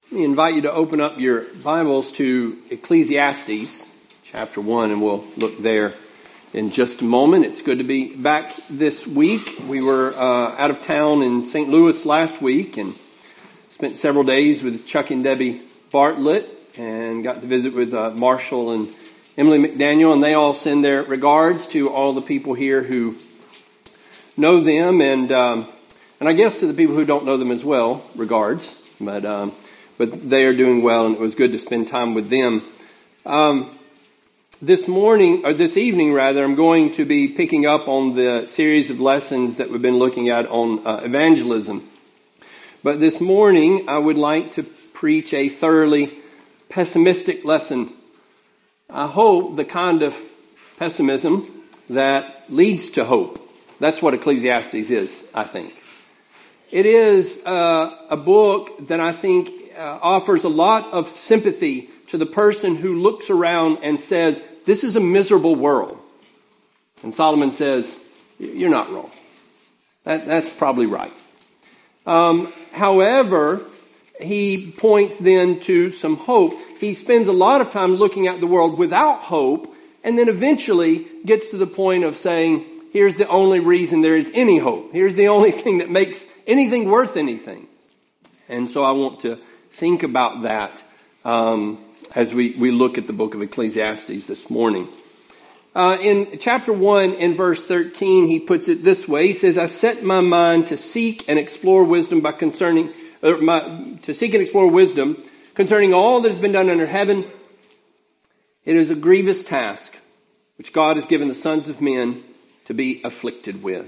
Let me invite you to open up your Bibles to Ecclesiastes chapter 1, and we'll look there in just a moment. It's good to be back this week. We were out of town in St. Louis last week and spent several days with Chuck and Debbie Bartlett and got to visit with Marshall and Emily McDaniel, and they all send their regards to all the people here who know them, and I guess to the people who don't know them as well, regards. But they are doing well, and it was good to spend time with them. This evening, I'm going to be picking up on the series of lessons that we've been looking at on evangelism. But this morning, I would like to preach a thoroughly pessimistic lesson. I hope the kind of pessimism that leads to hope. That's what Ecclesiastes is, I think. It is a book that I think offers a lot of sympathy to the person who looks around and says, this is a miserable world. And Solomon says, you're not wrong. That's probably right. However, he points then to some hope. He spends a lot of time looking at the world without hope, and then eventually gets to the point of saying, here's the only reason there is any hope. Here's the only thing that makes anything worth anything. And so I want to think about that as we look at the book of Ecclesiastes this morning. In chapter 1 and verse 13, he puts it this way. He says, I set my mind to seek and explore wisdom concerning all that has been done under heaven. It is a grievous task which God has given the sons of men to be afflicted with.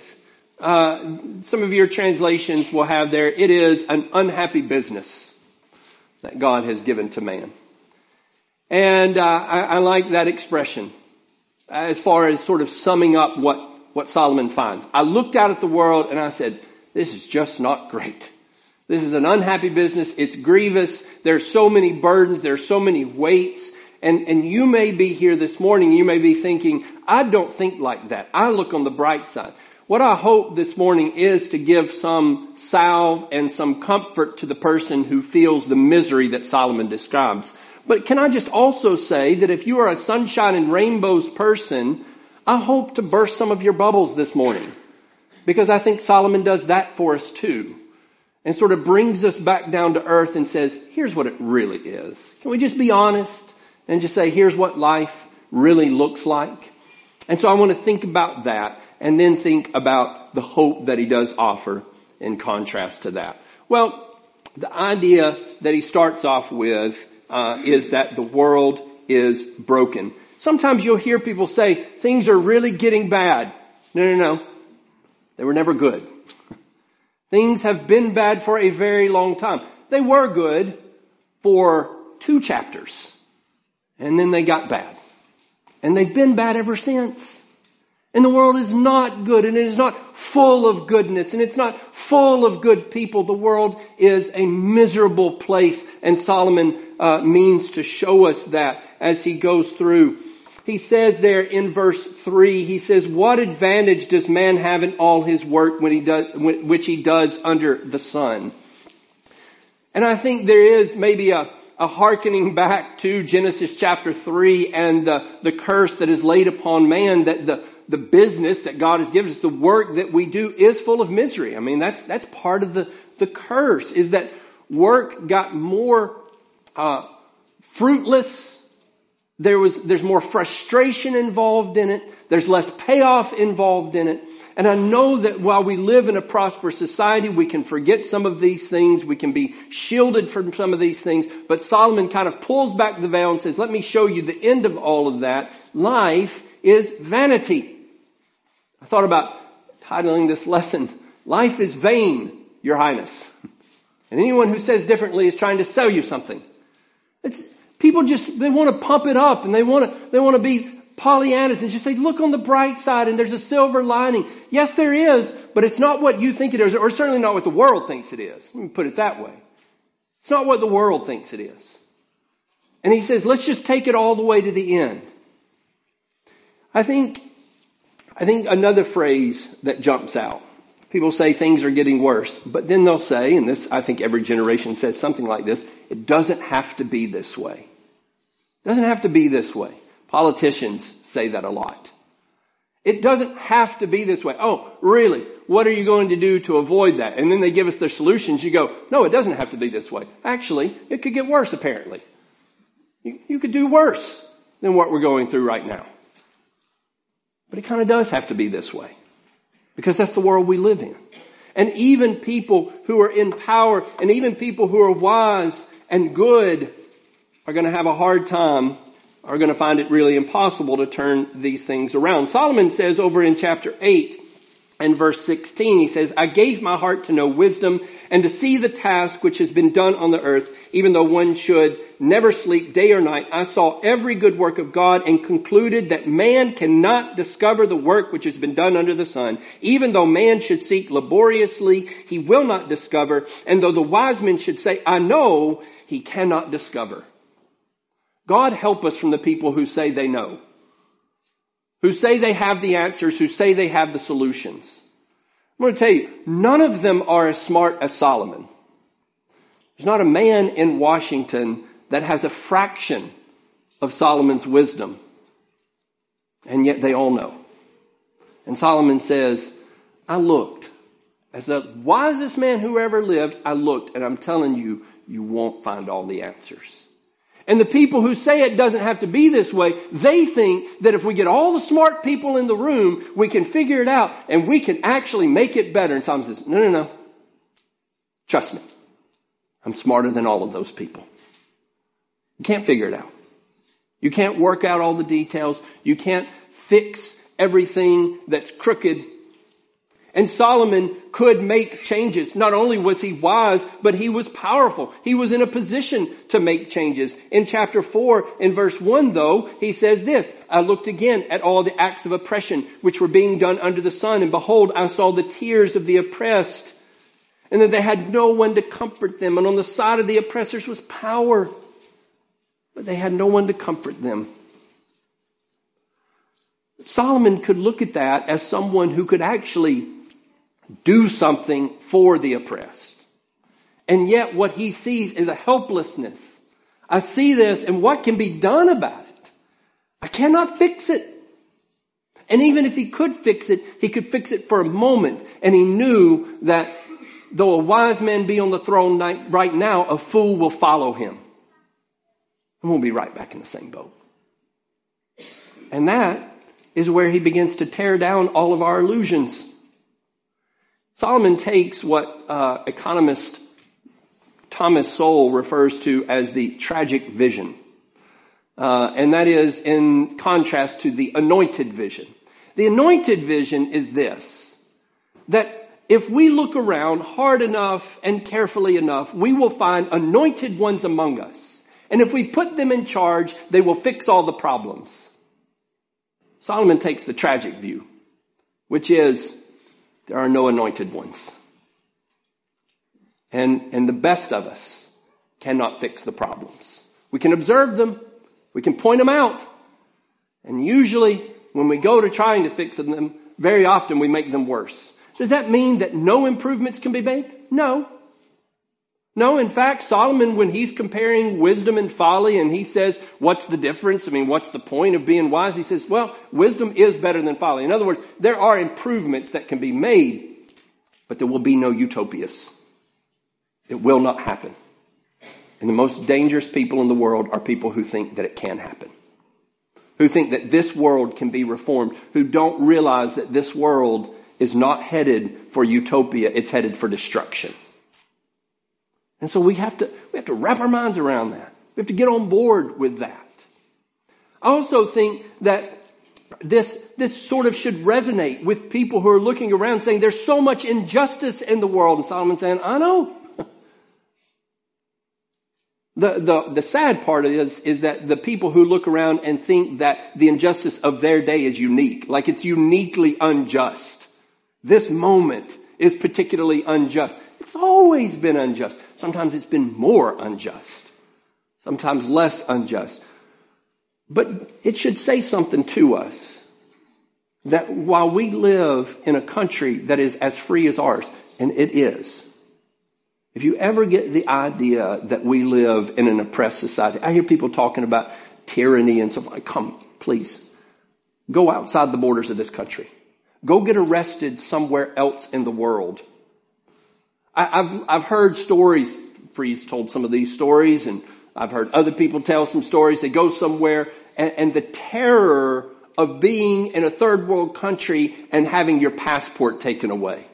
Some of your translations will have there, it is an unhappy business that God has given to man. And I like that expression as far as sort of summing up what Solomon finds. I looked out at the world and I said, this is just not great. This is an unhappy business. It's grievous. There's so many burdens. There's so many weights. And you may be here this morning. You may be thinking, I don't think like that. I look on the bright side. What I hope this morning is to give some salve and some comfort to the person who feels the misery that Solomon describes. But can I just also say that if you are a sunshine and rainbows person, I hope to burst some of your bubbles this morning. Because I think Solomon does that for us too. And sort of brings us back down to earth and says, here's what it really is. Can we just be honest and just say, here's what life really looks like? And so I want to think about that and then think about the hope that he does offer in contrast to that. Well, the idea that he starts off with is that the world is broken. Sometimes you'll hear people say, things are really getting bad. No. They were never good. Things have been bad for a very long time. They were good for 2 chapters. And then they got bad. And they've been bad ever since. And the world is not good, and it is not full of goodness, and it's not full of good people. The world is a miserable place, and Solomon means to show us that as he goes through. He says there in verse 3, he says, what advantage does man have in all his work which he does under the sun? And I think there is maybe a hearkening back to Genesis chapter 3 and the curse that is laid upon man, that the business that God has given us, the work that we do is full of misery. I mean, that's part of the curse, is that work got more fruitless. There's more frustration involved in it. There's less payoff involved in it. And I know that while we live in a prosperous society, we can forget some of these things. We can be shielded from some of these things. But Solomon kind of pulls back the veil and says, let me show you the end of all of that. Life is vanity. I thought about titling this lesson, Life is Vain, Your Highness. And anyone who says differently is trying to sell you something. People they want to pump it up, and they want to be Pollyannas and just say, look on the bright side and there's a silver lining. Yes, there is, but it's not what you think it is, or certainly not what the world thinks it is. Let me put it that way. It's not what the world thinks it is. And he says, let's just take it all the way to the end. I think another phrase that jumps out People say things are getting worse, but then they'll say, and this, I think every generation says something like this, it doesn't have to be this way. It doesn't have to be this way. Politicians say that a lot. It doesn't have to be this way. Oh, really? What are you going to do to avoid that? And then they give us their solutions. You go, no, it doesn't have to be this way. Actually, it could get worse, apparently. You could do worse than what we're going through right now. But it kind of does have to be this way. Because that's the world we live in. And even people who are in power and even people who are wise and good are going to have a hard time, are going to find it really impossible to turn these things around. Solomon says over in chapter 8 and verse 16, he says, I gave my heart to know wisdom and to see the task which has been done on the earth, even though one should never sleep day or night. I saw every good work of God and concluded that man cannot discover the work which has been done under the sun. Even though man should seek laboriously, he will not discover. And though the wise men should say, I know, he cannot discover. God help us from the people who say they know, who say they have the answers, who say they have the solutions. I'm going to tell you, none of them are as smart as Solomon. There's not a man in Washington that has a fraction of Solomon's wisdom. And yet they all know. And Solomon says, I looked. As the wisest man who ever lived, I looked. And I'm telling you, you won't find all the answers. And the people who say it doesn't have to be this way, they think that if we get all the smart people in the room, we can figure it out and we can actually make it better. And Solomon says, no. Trust me. I'm smarter than all of those people. You can't figure it out. You can't work out all the details. You can't fix everything that's crooked. And Solomon could make changes. Not only was he wise, but he was powerful. He was in a position to make changes. In chapter 4, in verse 1, though, he says this, I looked again at all the acts of oppression which were being done under the sun, and behold, I saw the tears of the oppressed, and that they had no one to comfort them. And on the side of the oppressors was power, but they had no one to comfort them. Solomon could look at that as someone who could actually do something for the oppressed. And yet what he sees is a helplessness. I see this, and what can be done about it? I cannot fix it. And even if he could fix it, he could fix it for a moment. And he knew that though a wise man be on the throne right now, a fool will follow him. And we'll be right back in the same boat. And that is where he begins to tear down all of our illusions. Solomon takes what economist Thomas Sowell refers to as the tragic vision. And that is in contrast to the anointed vision. The anointed vision is this, that if we look around hard enough and carefully enough, we will find anointed ones among us. And if we put them in charge, they will fix all the problems. Solomon takes the tragic view, which is there are no anointed ones. And the best of us cannot fix the problems. We can observe them. We can point them out. And usually when we go to trying to fix them, very often we make them worse. Does that mean that no improvements can be made? No. No, in fact, Solomon, when he's comparing wisdom and folly and he says, what's the difference? I mean, what's the point of being wise? He says, well, wisdom is better than folly. In other words, there are improvements that can be made, but there will be no utopias. It will not happen. And the most dangerous people in the world are people who think that it can happen. Who think that this world can be reformed. Who don't realize that this world is not headed for utopia. It's headed for destruction. And so we have to wrap our minds around that. We have to get on board with that. I also think that this sort of should resonate with people who are looking around saying there's so much injustice in the world. And Solomon's saying, I know. The sad part is that the people who look around and think that the injustice of their day is unique, like it's uniquely unjust. This moment is particularly unjust. It's always been unjust. Sometimes it's been more unjust. Sometimes less unjust. But it should say something to us. that while we live in a country that is as free as ours, and it is, if you ever get the idea that we live in an oppressed society, I hear people talking about tyranny and stuff like, come, please, go outside the borders of this country. Go get arrested somewhere else in the world. I've heard stories, Freeze told some of these stories, and I've heard other people tell some stories. They go somewhere and the terror of being in a third world country and having your passport taken away.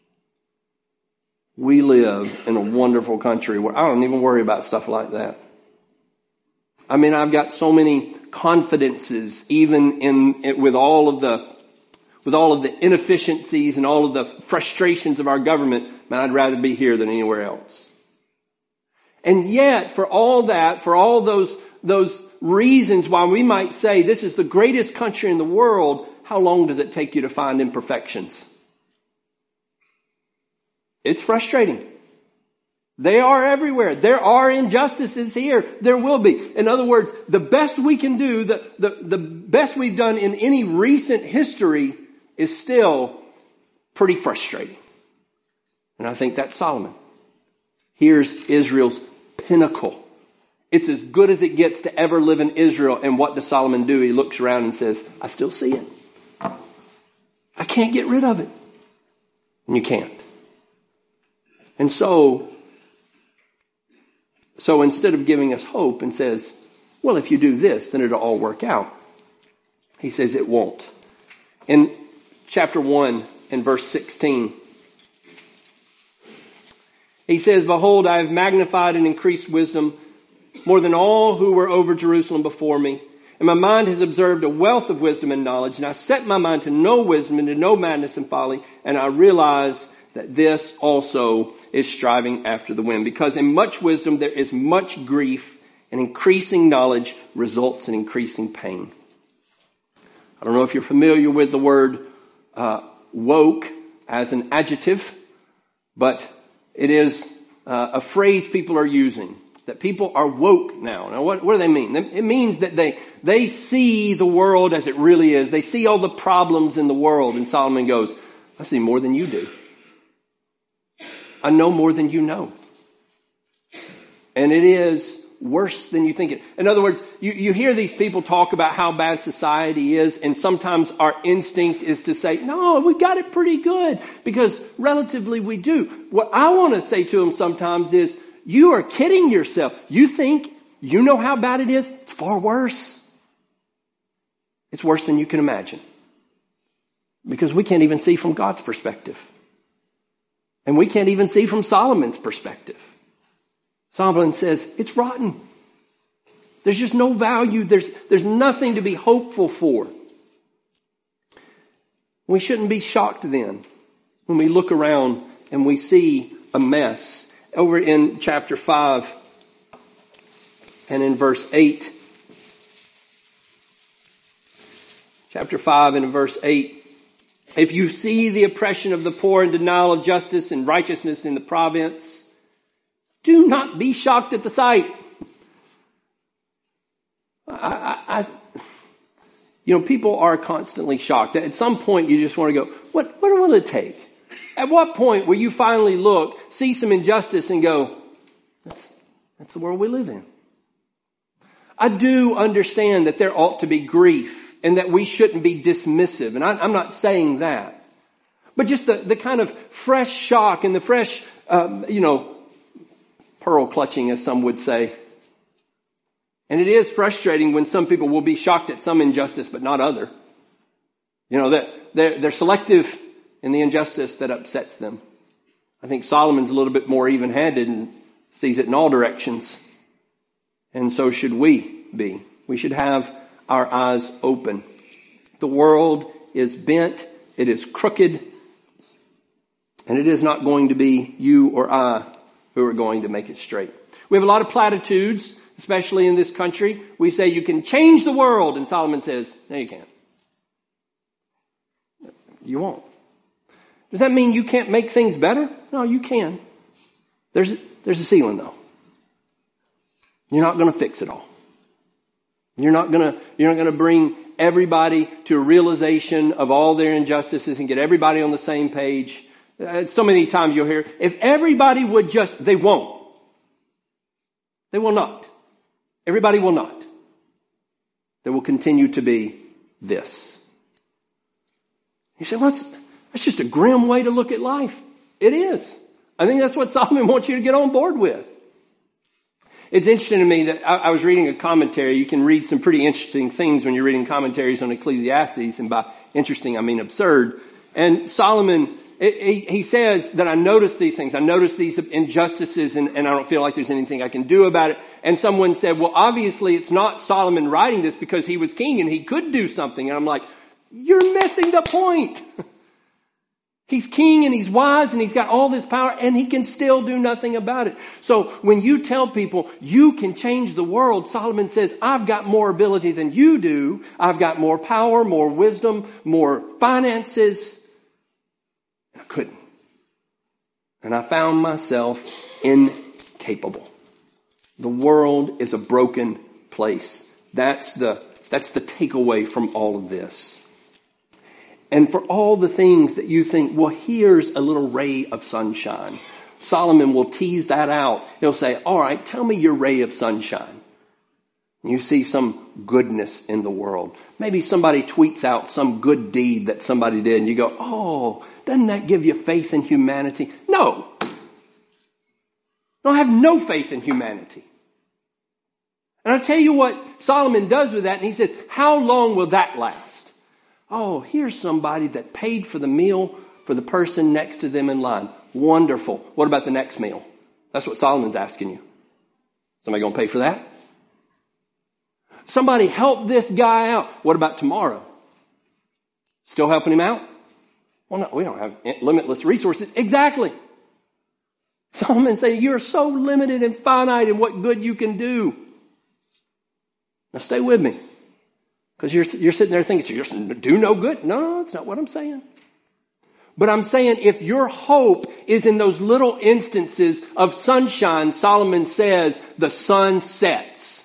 We live in a wonderful country where I don't even worry about stuff like that. I mean, I've got so many confidences, even with all of the inefficiencies and all of the frustrations of our government. Man, I'd rather be here than anywhere else. And yet, for all that, for all those reasons why we might say this is the greatest country in the world, how long does it take you to find imperfections? It's frustrating. They are everywhere. There are injustices here. There will be. In other words, the best we can do, the best we've done in any recent history is still pretty frustrating. And I think that's Solomon. Here's Israel's pinnacle. It's as good as it gets to ever live in Israel. And what does Solomon do? He looks around and says, I still see it. I can't get rid of it. And you can't. And so instead of giving us hope and says, well, if you do this, then it'll all work out, he says it won't. In chapter 1 and verse 16, he says, behold, I have magnified and increased wisdom more than all who were over Jerusalem before me. And my mind has observed a wealth of wisdom and knowledge. And I set my mind to know wisdom and to know madness and folly. And I realize that this also is striving after the wind. Because in much wisdom there is much grief, and increasing knowledge results in increasing pain. I don't know if you're familiar with the word woke as an adjective, but it is a phrase people are using. That people are woke now. Now what do they mean? It means that they see the world as it really is. They see all the problems in the world. And Solomon goes, I see more than you do. I know more than you know. And it is worse than you think it. In other words, you hear these people talk about how bad society is, and sometimes our instinct is to say, no, we got it pretty good, because relatively we do. What I want to say to them sometimes is, you are kidding yourself. You think you know how bad it is? It's far worse. It's worse than you can imagine. Because we can't even see from God's perspective. And we can't even see from Solomon's perspective. Solomon says, it's rotten. There's just no value. There's nothing to be hopeful for. We shouldn't be shocked then when we look around and we see a mess. Over in chapter 5 and in verse 8. Chapter 5 and in verse 8. If you see the oppression of the poor and denial of justice and righteousness in the province, do not be shocked at the sight. People are constantly shocked. At some point you just want to go, what will it take? At what point will you finally look, see some injustice and go, that's the world we live in? I do understand that there ought to be grief and that we shouldn't be dismissive. And I'm not saying that. But just the kind of fresh shock and the fresh, pearl clutching, as some would say. And it is frustrating when some people will be shocked at some injustice but not other. That they're selective in the injustice that upsets them. I think Solomon's a little bit more even-handed and sees it in all directions. And so should we be. We should have our eyes open. The world is bent. It is crooked. And it is not going to be you or I who are going to make it straight. We have a lot of platitudes, especially in this country. We say you can change the world. And Solomon says, no, you can't. You won't. Does that mean you can't make things better? No, you can. There's a ceiling though. You're not going to fix it all. You're not going to bring everybody to a realization of all their injustices and get everybody on the same page. So many times you'll hear, if everybody would just, they won't. They will not. Everybody will not. There will continue to be this. You say, well, that's just a grim way to look at life. It is. I think that's what Solomon wants you to get on board with. It's interesting to me that I was reading a commentary. You can read some pretty interesting things when you're reading commentaries on Ecclesiastes. And by interesting, I mean absurd. And Solomon, he says that I noticed these things. I noticed these injustices and I don't feel like there's anything I can do about it. And someone said, well, obviously it's not Solomon writing this because he was king and he could do something. And I'm like, you're missing the point. He's king and he's wise and he's got all this power and he can still do nothing about it. So when you tell people you can change the world, Solomon says, I've got more ability than you do. I've got more power, more wisdom, more finances. I couldn't. And I found myself incapable. The world is a broken place. That's the takeaway from all of this. And for all the things that you think, well, here's a little ray of sunshine. Solomon will tease that out. He'll say, all right, tell me your ray of sunshine. You see some goodness in the world. Maybe somebody tweets out some good deed that somebody did and you go, oh, doesn't that give you faith in humanity? No. I have no faith in humanity. And I'll tell you what Solomon does with that. And he says, how long will that last? Oh, here's somebody that paid for the meal for the person next to them in line. Wonderful. What about the next meal? That's what Solomon's asking you. Somebody going to pay for that? Somebody help this guy out. What about tomorrow? Still helping him out? Well, no, we don't have limitless resources. Exactly. Solomon's saying you're so limited and finite in what good you can do. Now stay with me. Because you're sitting there thinking, you're just do no good. No, that's not what I'm saying. But I'm saying if your hope is in those little instances of sunshine, Solomon says the sun sets.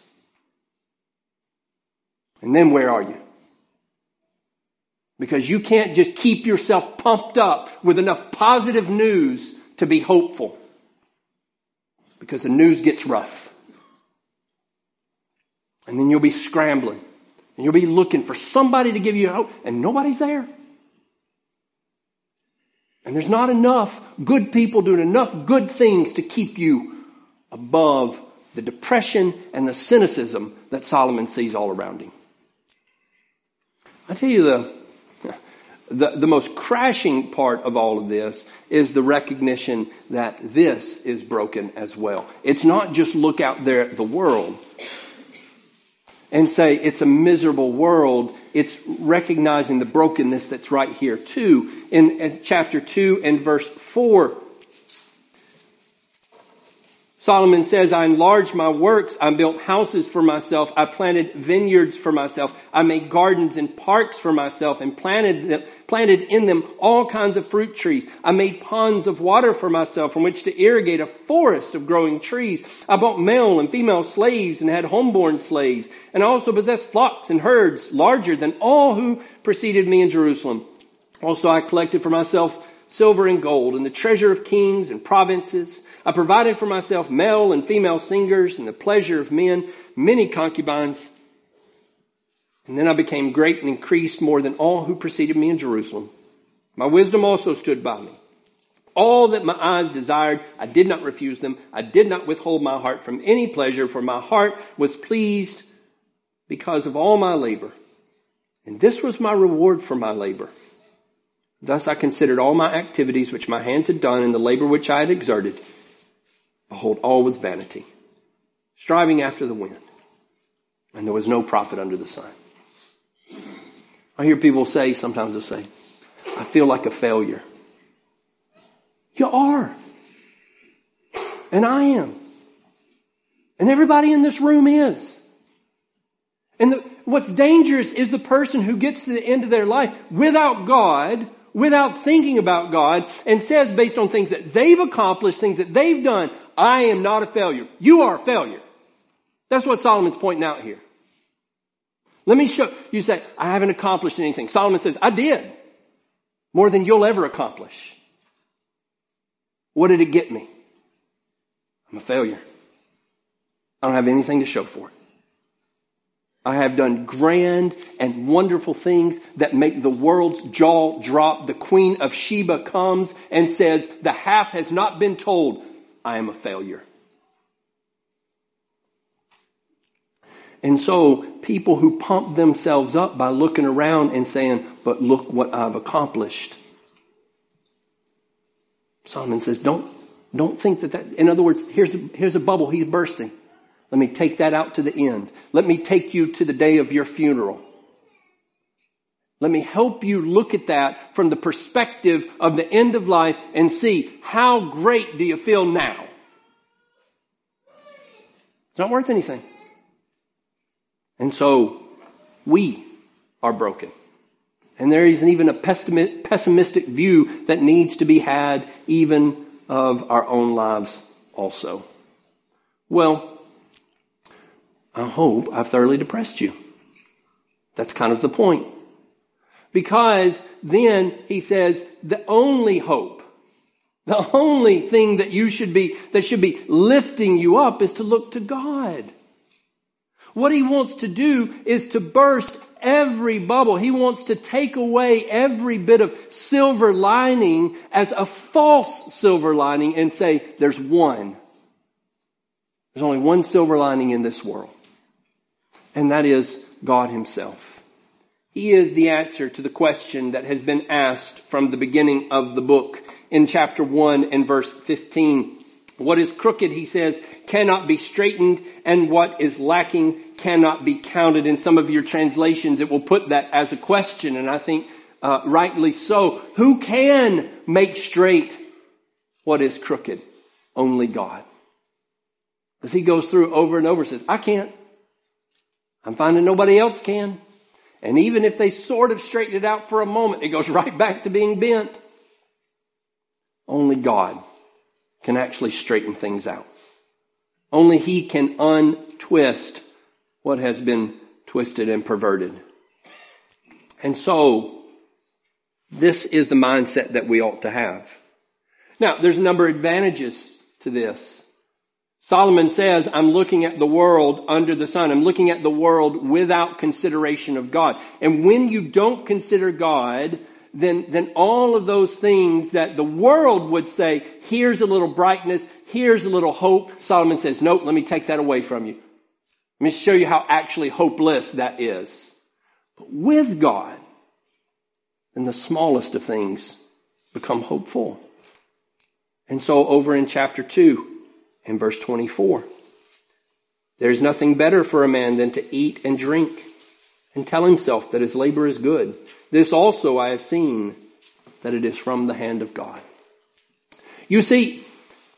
And then where are you? Because you can't just keep yourself pumped up with enough positive news to be hopeful. Because the news gets rough. And then you'll be scrambling. And you'll be looking for somebody to give you hope. And nobody's there. And there's not enough good people doing enough good things to keep you above the depression and the cynicism that Solomon sees all around him. I tell you, the most crashing part of all of this is the recognition that this is broken as well. It's not just look out there at the world and say it's a miserable world. It's recognizing the brokenness that's right here too. In chapter 2 and verse 4, Solomon says, I enlarged my works. I built houses for myself. I planted vineyards for myself. I made gardens and parks for myself and planted in them all kinds of fruit trees. I made ponds of water for myself from which to irrigate a forest of growing trees. I bought male and female slaves and had homeborn slaves. And I also possessed flocks and herds larger than all who preceded me in Jerusalem. Also I collected for myself silver and gold and the treasure of kings and provinces. I provided for myself male and female singers and the pleasure of men, many concubines. And then I became great and increased more than all who preceded me in Jerusalem. My wisdom also stood by me. All that my eyes desired, I did not refuse them. I did not withhold my heart from any pleasure, for my heart was pleased because of all my labor. And this was my reward for my labor. Thus I considered all my activities which my hands had done and the labor which I had exerted. Behold, all was vanity, striving after the wind. And there was no profit under the sun. I hear people say, sometimes they'll say, I feel like a failure. You are. And I am. And everybody in this room is. And what's dangerous is the person who gets to the end of their life without God, without thinking about God, and says based on things that they've accomplished, things that they've done, I am not a failure. You are a failure. That's what Solomon's pointing out here. Let me show. You say, I haven't accomplished anything. Solomon says, I did. More than you'll ever accomplish. What did it get me? I'm a failure. I don't have anything to show for it. I have done grand and wonderful things that make the world's jaw drop. The Queen of Sheba comes and says, the half has not been told. I am a failure. And so people who pump themselves up by looking around and saying, but look what I've accomplished. Solomon says, don't think that. In other words, here's a bubble he's bursting. Let me take that out to the end. Let me take you to the day of your funeral. Let me help you look at that from the perspective of the end of life and see, how great do you feel now? It's not worth anything. And so we are broken. And there is even a pessimistic view that needs to be had even of our own lives also. Well, I hope I've thoroughly depressed you. That's kind of the point. Because then he says the only hope, the only thing that should be lifting you up is to look to God. What he wants to do is to burst every bubble. He wants to take away every bit of silver lining as a false silver lining and say, there's one. There's only one silver lining in this world. And that is God himself. He is the answer to the question that has been asked from the beginning of the book. In chapter 1 and verse 15, what is crooked, he says, cannot be straightened, and what is lacking cannot be counted. In some of your translations, it will put that as a question, and I think rightly so. Who can make straight what is crooked? Only God. As he goes through over and over, says, I can't. I'm finding nobody else can. And even if they sort of straighten it out for a moment, it goes right back to being bent. Only God can actually straighten things out. Only he can untwist what has been twisted and perverted. And so, this is the mindset that we ought to have. Now, there's a number of advantages to this. Solomon says, I'm looking at the world under the sun. I'm looking at the world without consideration of God. And when you don't consider God, then all of those things that the world would say, here's a little brightness, here's a little hope. Solomon says, nope, let me take that away from you. Let me show you how actually hopeless that is. But with God, then the smallest of things become hopeful. And so over in chapter 2, in verse 24, there's nothing better for a man than to eat and drink and tell himself that his labor is good. This also I have seen, that it is from the hand of God. You see,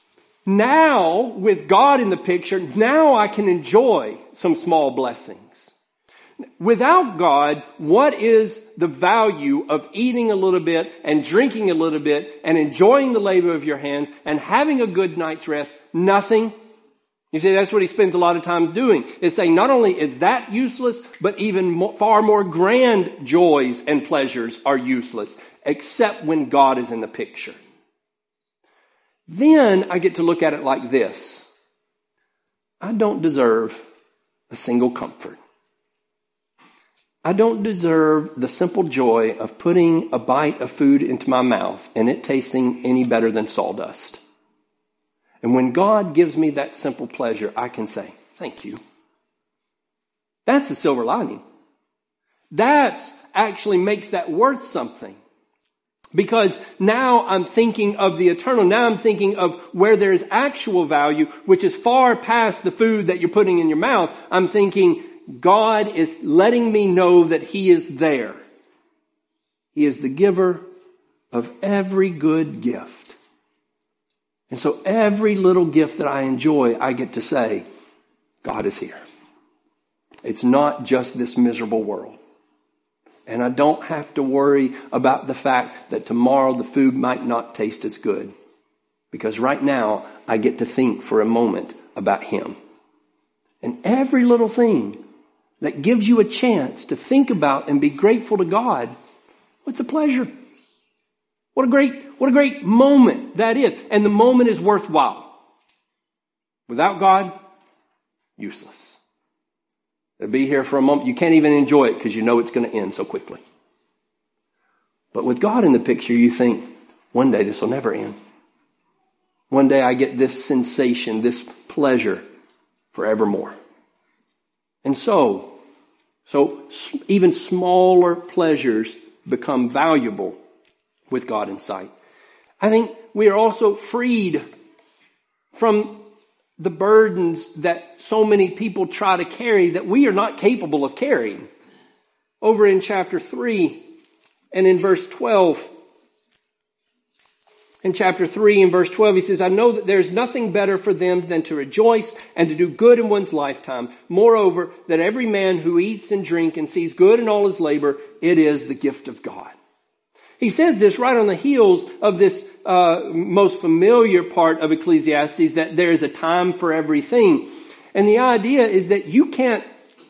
now with God in the picture, now I can enjoy some small blessings. Without God, what is the value of eating a little bit and drinking a little bit and enjoying the labor of your hands and having a good night's rest? Nothing. You see, that's what he spends a lot of time doing, is saying not only is that useless, but even far more grand joys and pleasures are useless, except when God is in the picture. Then I get to look at it like this. I don't deserve a single comfort. I don't deserve the simple joy of putting a bite of food into my mouth and it tasting any better than sawdust. And when God gives me that simple pleasure, I can say, thank you. That's a silver lining. That actually makes that worth something. Because now I'm thinking of the eternal. Now I'm thinking of where there is actual value, which is far past the food that you're putting in your mouth. I'm thinking God is letting me know that he is there. He is the giver of every good gift. And so every little gift that I enjoy, I get to say, God is here. It's not just this miserable world. And I don't have to worry about the fact that tomorrow the food might not taste as good. Because right now, I get to think for a moment about him. And every little thing that gives you a chance to think about and be grateful to God, what's a pleasure? What a great moment that is. And the moment is worthwhile. Without God, useless. It'll be here for a moment. You can't even enjoy it because you know it's going to end so quickly. But with God in the picture, you think, one day this will never end. One day I get this sensation, this pleasure forevermore. And so even smaller pleasures become valuable with God in sight. I think we are also freed from the burdens that so many people try to carry that we are not capable of carrying. Over in chapter 3 and in verse 12, in chapter 3 and verse 12, he says, I know that there's nothing better for them than to rejoice and to do good in one's lifetime. Moreover, that every man who eats and drinks and sees good in all his labor, it is the gift of God. He says this right on the heels of this most familiar part of Ecclesiastes, that there is a time for everything. And the idea is that you can't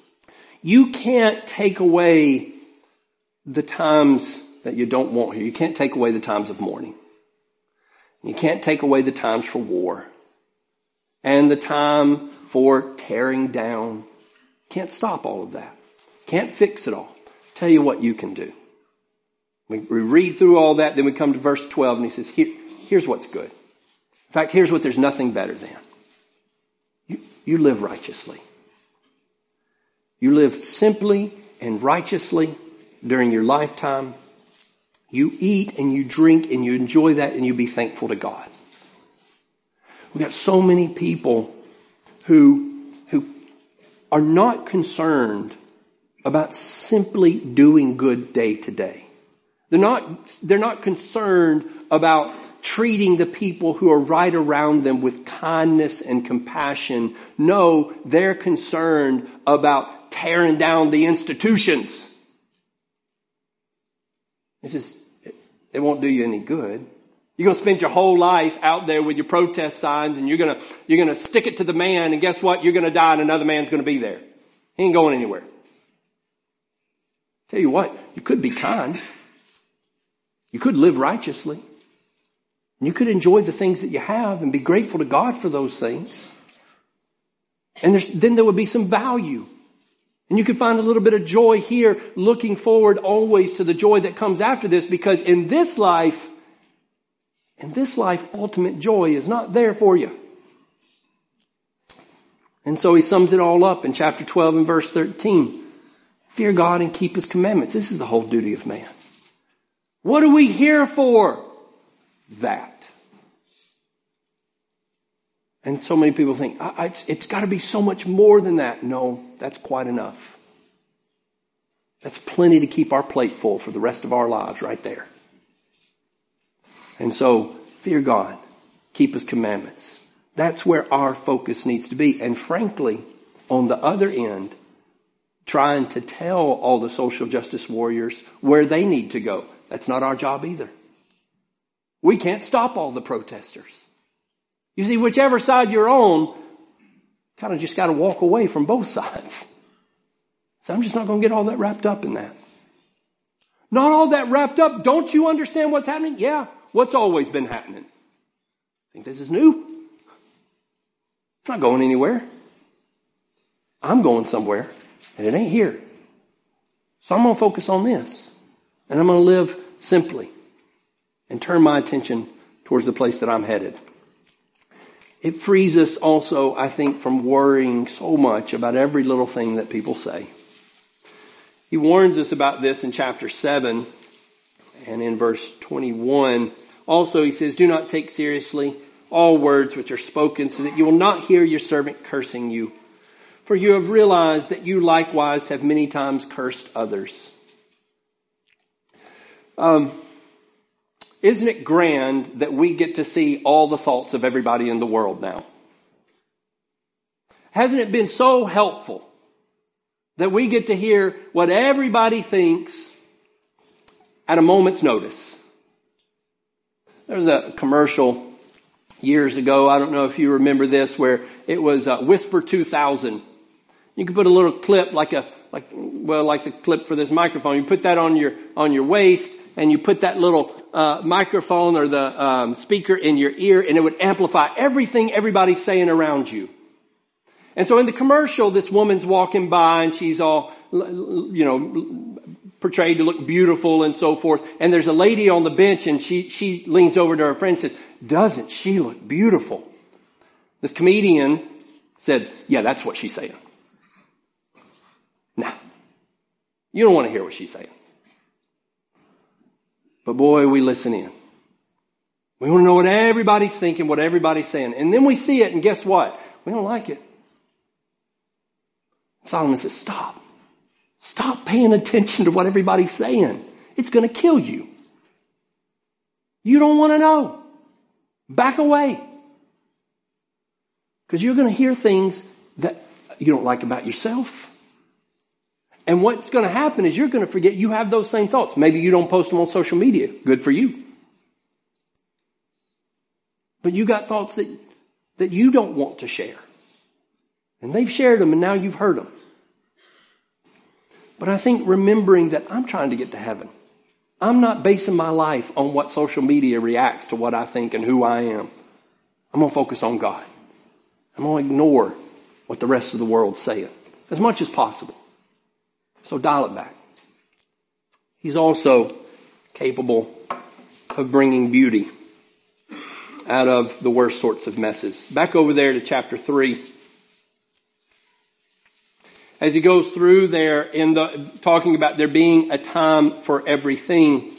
take away the times that you don't want here. You can't take away the times of mourning. You can't take away the times for war and the time for tearing down. Can't stop all of that. Can't fix it all. Tell you what you can do. We read through all that, then we come to verse 12 and he says, here's what's good. In fact, here's what there's nothing better than. You live righteously. You live simply and righteously during your lifetime. You eat and you drink and you enjoy that and you be thankful to God. We've got so many people who are not concerned about simply doing good day to day. They're not concerned about treating the people who are right around them with kindness and compassion. No, they're concerned about tearing down the institutions. It's just, it won't do you any good. You're going to spend your whole life out there with your protest signs and you're going to stick it to the man, and guess what? You're going to die and another man's going to be there. He ain't going anywhere. Tell you what, you could be kind. You could live righteously. And you could enjoy the things that you have and be grateful to God for those things. And then there would be some value. And you could find a little bit of joy here, looking forward always to the joy that comes after this, because in this life, ultimate joy is not there for you. And so he sums it all up in chapter 12 and verse 13. Fear God and keep his commandments. This is the whole duty of man. What are we here for? That. And so many people think, it's got to be so much more than that. No, that's quite enough. That's plenty to keep our plate full for the rest of our lives right there. And so, fear God. Keep his commandments. That's where our focus needs to be. And frankly, on the other end, trying to tell all the social justice warriors where they need to go. That's not our job either. We can't stop all the protesters. You see, whichever side you're on, kind of just got to walk away from both sides. So I'm just not going to get all that wrapped up in that. Not all that wrapped up. Don't you understand what's happening? Yeah. What's always been happening? Think this is new? It's not going anywhere. I'm going somewhere, and it ain't here. So I'm going to focus on this. And I'm going to live simply and turn my attention towards the place that I'm headed. It frees us also, I think, from worrying so much about every little thing that people say. He warns us about this in chapter 7 and in verse 21. Also, he says, do not take seriously all words which are spoken, so that you will not hear your servant cursing you. For you have realized that you likewise have many times cursed others. Isn't it grand that we get to see all the thoughts of everybody in the world now? Hasn't it been so helpful that we get to hear what everybody thinks at a moment's notice? There was a commercial years ago, I don't know if you remember this, where it was Whisper 2000. You could put a little clip, like a like the clip for this microphone. You put that on your waist, and you put that little microphone or the speaker in your ear, and it would amplify everything everybody's saying around you. And so in the commercial, this woman's walking by, and she's all, portrayed to look beautiful and so forth. And there's a lady on the bench, and she leans over to her friend and says, "Doesn't she look beautiful?" This comedian said, "Yeah, that's what she's saying." Nah, you don't want to hear what she's saying. But boy, we listen in. We want to know what everybody's thinking, what everybody's saying. And then we see it, and guess what? We don't like it. Solomon says, stop. Stop paying attention to what everybody's saying. It's going to kill you. You don't want to know. Back away. Because you're going to hear things that you don't like about yourself. And what's going to happen is you're going to forget you have those same thoughts. Maybe you don't post them on social media. Good for you. But you got thoughts that you don't want to share. And they've shared them, and now you've heard them. But I think remembering that I'm trying to get to heaven. I'm not basing my life on what social media reacts to what I think and who I am. I'm going to focus on God. I'm going to ignore what the rest of the world's saying as much as possible. So dial it back. He's also capable of bringing beauty out of the worst sorts of messes. Back over there to chapter 3. As he goes through there talking about there being a time for everything.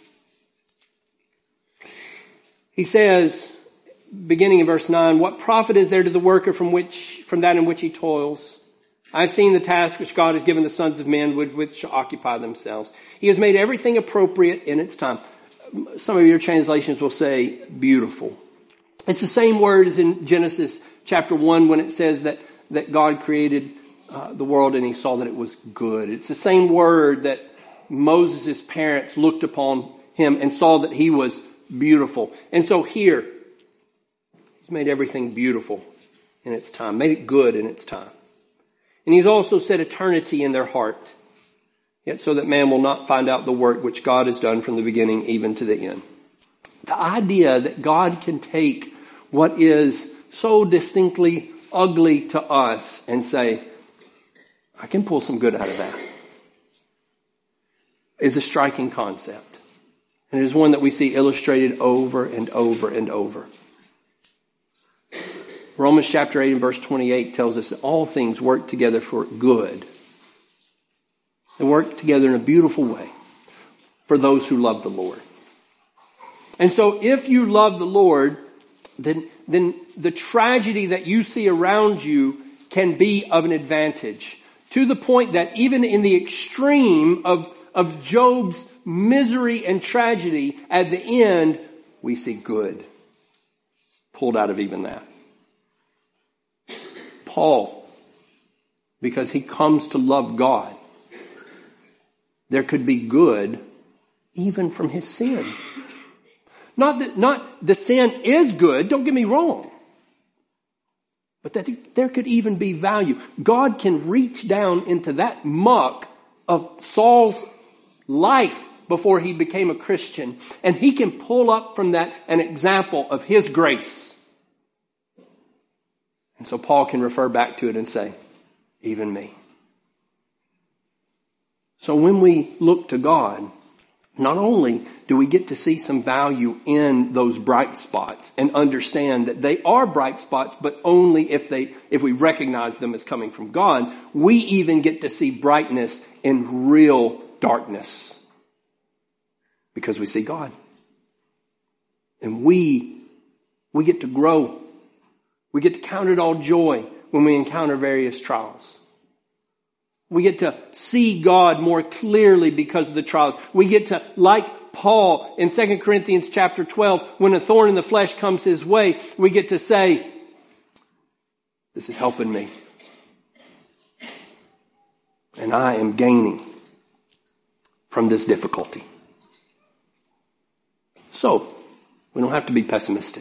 He says, beginning in verse 9, "What profit is there to the worker from that in which he toils? I have seen the task which God has given the sons of men with which to occupy themselves. He has made everything appropriate in its time." Some of your translations will say beautiful. It's the same word as in Genesis chapter 1 when it says that God created the world and he saw that it was good. It's the same word that Moses' parents looked upon him and saw that he was beautiful. And so here, he's made everything beautiful in its time, made it good in its time. And he's also set eternity in their heart, yet so that man will not find out the work which God has done from the beginning even to the end. The idea that God can take what is so distinctly ugly to us and say, I can pull some good out of that, is a striking concept. And it is one that we see illustrated over and over and over. Romans chapter 8 and verse 28 tells us that all things work together for good. They work together in a beautiful way for those who love the Lord. And so if you love the Lord, then the tragedy that you see around you can be of an advantage. To the point that even in the extreme of Job's misery and tragedy, at the end, we see good pulled out of even that. Paul, because he comes to love God, there could be good even from his sin. Not the sin is good, don't get me wrong. But that there could even be value. God can reach down into that muck of Saul's life before he became a Christian, and he can pull up from that an example of his grace. And so Paul can refer back to it and say, even me. So when we look to God, not only do we get to see some value in those bright spots and understand that they are bright spots, but only if we recognize them as coming from God, we even get to see brightness in real darkness because we see God. And we get to grow. We get to count it all joy when we encounter various trials. We get to see God more clearly because of the trials. We get to, like Paul in 2 Corinthians chapter 12, when a thorn in the flesh comes his way, we get to say, this is helping me. And I am gaining from this difficulty. So, we don't have to be pessimistic.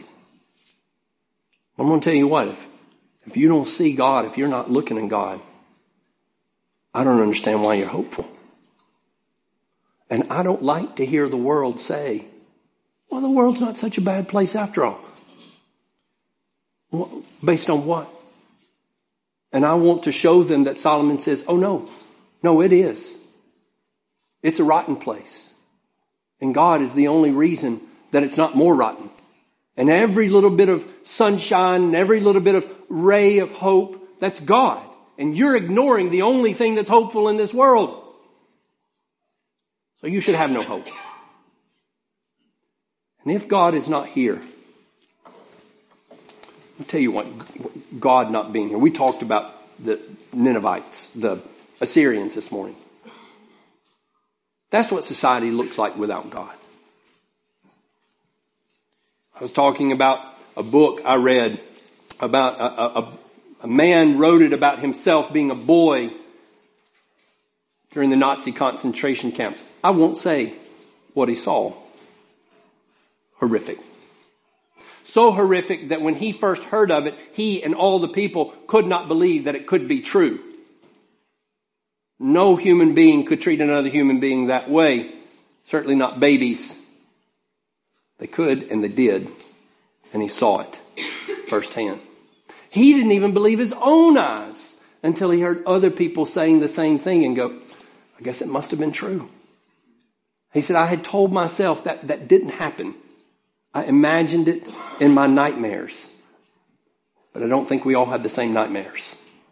I'm going to tell you what, if you don't see God, if you're not looking at God, I don't understand why you're hopeful. And I don't like to hear the world say, well, the world's not such a bad place after all. Well, based on what? And I want to show them that Solomon says, oh no, it is. It's a rotten place. And God is the only reason that it's not more rotten. And every little bit of sunshine and every little bit of ray of hope, that's God. And you're ignoring the only thing that's hopeful in this world. So you should have no hope. And if God is not here, I'll tell you what, God not being here. We talked about the Ninevites, the Assyrians this morning. That's what society looks like without God. I was talking about a book I read about a man wrote it about himself being a boy during the Nazi concentration camps. I won't say what he saw. Horrific. So horrific that when he first heard of it, he and all the people could not believe that it could be true. No human being could treat another human being that way. Certainly not babies. They could, and they did. And he saw it firsthand. He didn't even believe his own eyes until he heard other people saying the same thing and go, I guess it must have been true. He said, I had told myself that didn't happen. I imagined it in my nightmares. But I don't think we all had the same nightmares.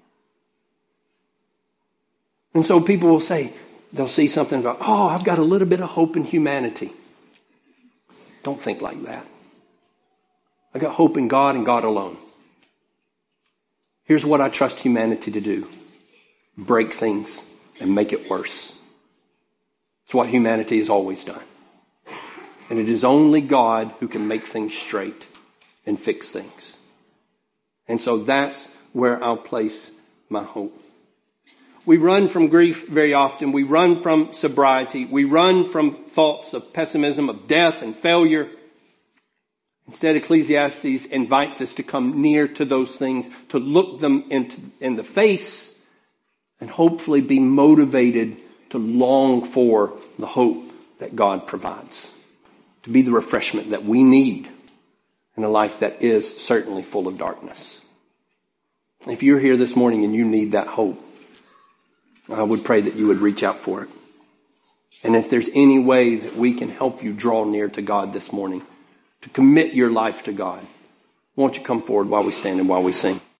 And so people will say, they'll see something and go, oh, I've got a little bit of hope in humanity. Don't think like that. I got hope in God and God alone. Here's what I trust humanity to do. Break things and make it worse. It's what humanity has always done. And it is only God who can make things straight and fix things. And so that's where I'll place my hope. We run from grief very often. We run from sobriety. We run from thoughts of pessimism, of death and failure. Instead, Ecclesiastes invites us to come near to those things, to look them in the face, and hopefully be motivated to long for the hope that God provides. To be the refreshment that we need in a life that is certainly full of darkness. If you're here this morning and you need that hope, I would pray that you would reach out for it. And if there's any way that we can help you draw near to God this morning, to commit your life to God, won't you come forward while we stand and while we sing?